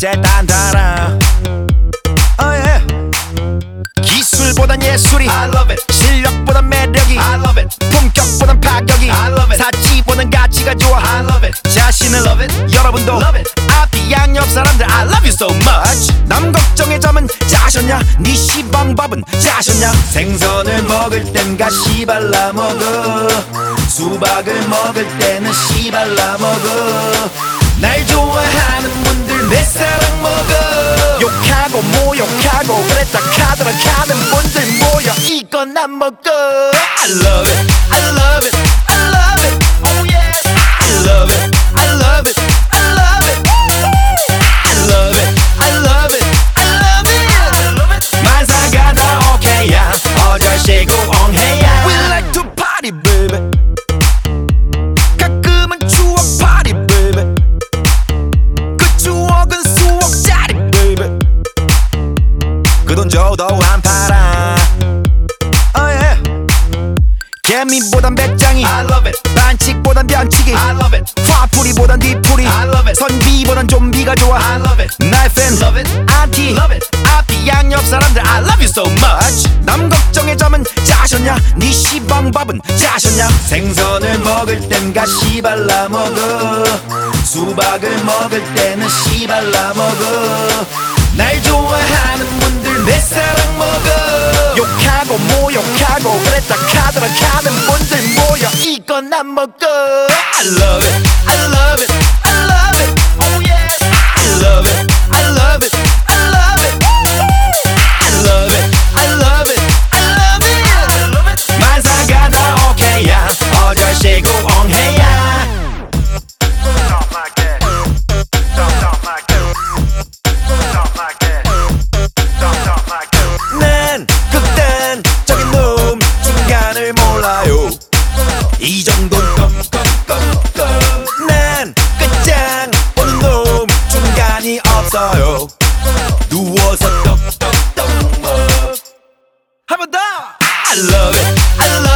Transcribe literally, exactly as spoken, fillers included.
이제 단단하. oh, yeah. 기술보단 예술이 I love it. 실력보단 매력이 I love it. 품격보단 파격이 I love it. 사치보단 가치가 좋아. I love it. 자신을 Love it. 여러분도 Love it. 앞뒤 양옆 사람들 I love you so much. 남 걱정의 점은 짜셨냐? 네 시방밥은 짜셨냐? 생선을 먹을 땐 가시 발라 먹어. 수박을 먹을 때는 씨 발라 먹어. 날 좋아하는 분들 내 사랑 먹어. 욕하고 모욕하고 그랬다 카더라 가는 분들 모여 이건 안 먹어. I love it, I love it, I love it, oh yes. I love it, I love it, I love it, I love it, I love it, I love it. 만사가 다 오케이야 어절시고 엉해야. We like to party baby. 가끔은 추억 party baby. 그 추억은 수억짜리 baby. 그 돈 줘도 안 팔아. oh yeah. 개미보단 배짱이 I love it. 반칙보단 변칙이 I love it. 화풀이보단 뒤풀이 I love it. 선비보단 좀비가 좋아. I love it. 나의 팬 Love it. 안티 Love it. 앞뒤 양옆 사람들 I love you so much. 남 걱정의 점은 짜셨냐? 네 시방밥은 짜셨냐? 생선을 먹을 땐 가시 발라 먹어. 수박을 먹을 때는 씨 발라 먹어. 날 좋아하는 분들 내 사랑 먹어. 욕하고 모욕하고 그랬다 카더라 가는 분들 모여 이건 안 먹어. I love it, I love it, I love it, oh yes. I love it, I love it, I love it, I love it, I love it, I love it. 만사가 다 오케이야 어절시고 엉해야. Talk like that. Talk, talk like that. Talk like that. Talk, talk like that. 난 극단적인 놈 중간을 몰라요. 이 정도는 껌껌껌껌. 난 끝장 보는 놈 중간이 없어요. 누워서 떡떡떡 먹. 한 번 더. I love it, I love it.